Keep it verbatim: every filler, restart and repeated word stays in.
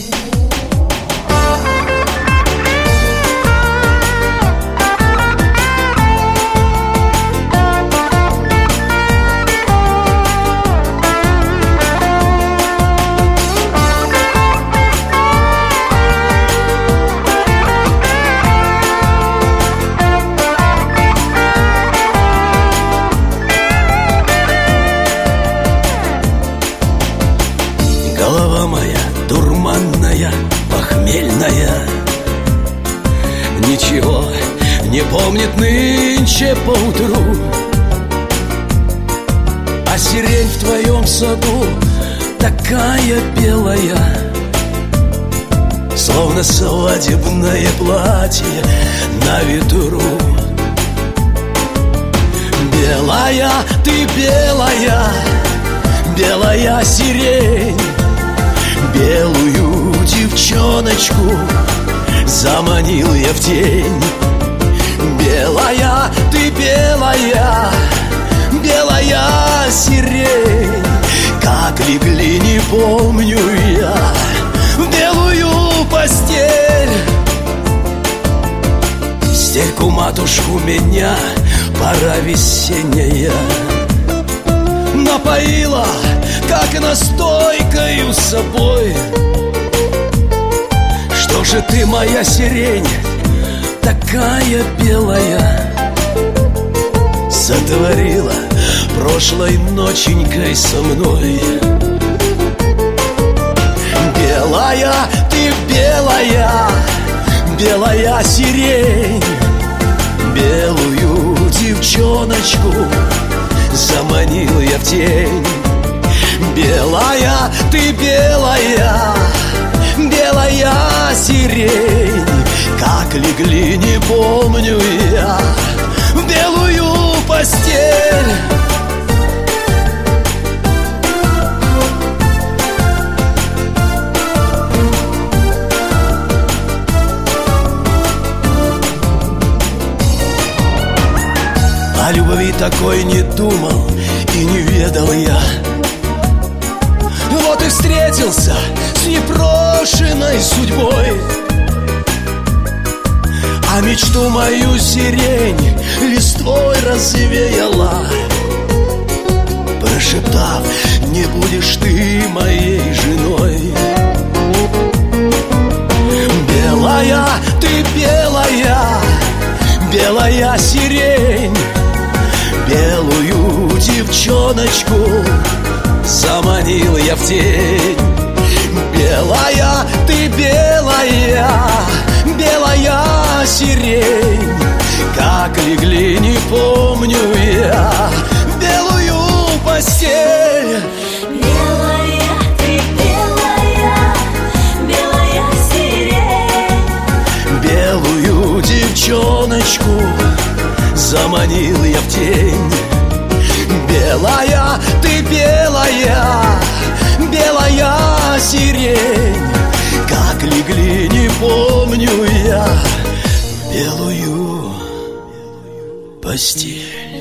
Голова моя дурманная, похмельная, ничего не помнит нынче поутру. А сирень в твоем саду такая белая, словно свадебное платье на ветру. Белая ты, белая, белая сирень, белую девчоночку заманил я в тень. Белая ты, белая, белая сирень, как легли, не помню я, в белую постель. Стельку матушку меня пора весенняя напоила, как настойкою с собой. Что же ты, моя сирень, такая белая, сотворила прошлой ноченькой со мной? Белая ты, белая, белая сирень, белую девчоночку заманил я в тень. Белая ты, белая, белая сирень, как легли, не помню я, в белую постель. О любви такой не думал и не ведал я. Вот и встретился с непрошенной судьбой, а мечту мою сирень листвой развеяла, прошептав: не будешь ты моей женой. Белая ты, белая, белая сирень, белую девчоночку заманил я в тень. Белая ты, белая, белая сирень, как легли, не помню я, в белую постель. Белая ты, белая, белая сирень, белую девчоночку заманил я в тень. Белая ты, белая, белая сирень, как легли, не помню я, в белую постель.